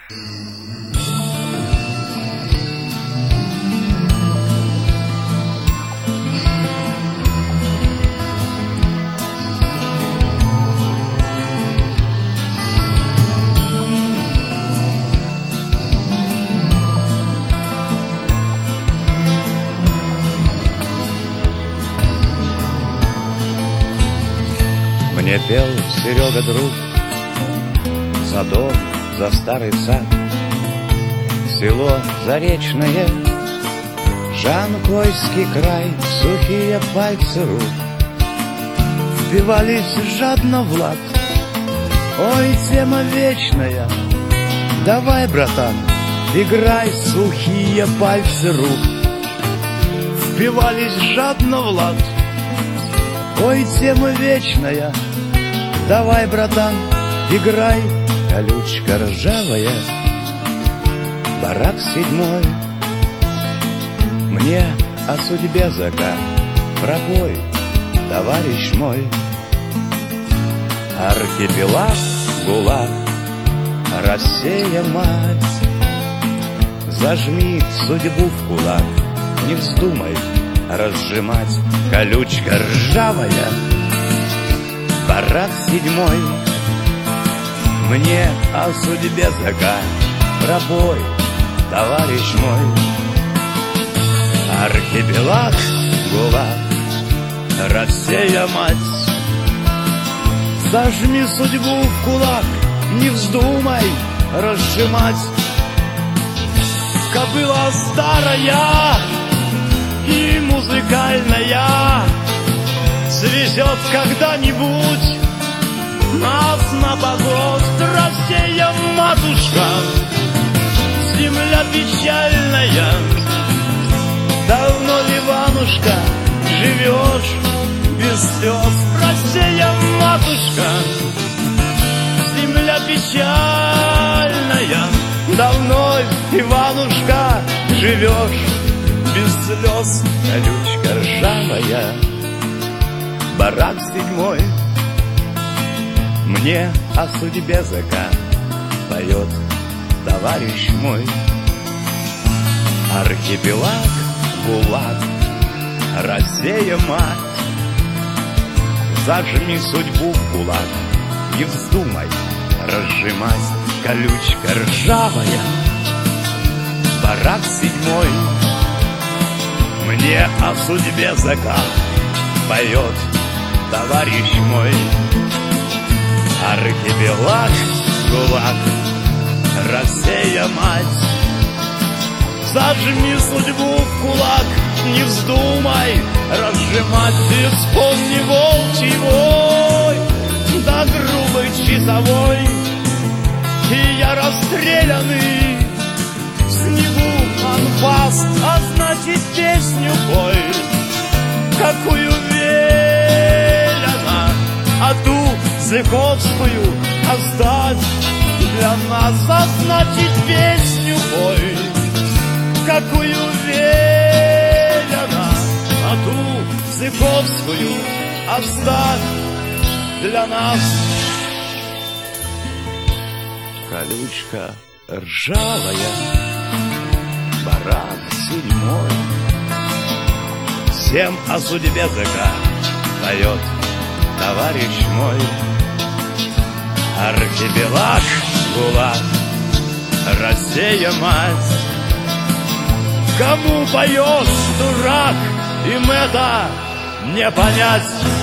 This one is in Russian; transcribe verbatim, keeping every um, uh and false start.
Мне пел Серега друг за дом, за старый сад, село Заречное, Жанкойский край, сухие пальцы рук впивались жадно в лад. Ой, тема вечная, давай, братан, играй, сухие пальцы рук впивались жадно в лад. Ой, тема вечная, давай, братан, играй, колючка ржавая, барак седьмой. Мне о судьбе закат пропой, товарищ мой. Архипелаг, ГУЛАГ, Россия, мать, зажми судьбу в кулак, не вздумай разжимать, колючка ржавая, барак седьмой. Мне о судьбе закат пропой, товарищ мой. Архипелаг, ГУЛАГ, Россия, мать, зажми судьбу в кулак, не вздумай разжимать. Кобыла старая и музыкальная свезет когда-нибудь нас на погост. Россия, матушка, земля печальная, давно ли, Иванушка, живешь без слез? Россия, матушка, земля печальная, давно, Иванушка, живешь без слез. Колючка ржавая, барак седьмой. Мне о судьбе закат поет, товарищ мой. Архипелаг, ГУЛАГ, Россия, мать, зажми судьбу в кулак, не вздумай разжимать. Колючка ржавая, барак седьмой. Мне о судьбе закат поет, товарищ мой. Архипелаг, ГУЛАГ, Россия, мать, зажми судьбу в кулак, не вздумай разжимать. Ты вспомни волчий вой, да грубый часовой, и я расстрелянный в снегу анфаст. А значит, песню пой, какую велено, а ту Зыковскую оставь для нас. А значит, песню пой, какую велено, а ту Зыковскую оставь для нас. Колючка ржавая, барак седьмой. Всем о судьбе закат поет, товарищ мой. Архипелаг, ГУЛАГ, Россия, мать, кому поешь, дурак, им это не понять.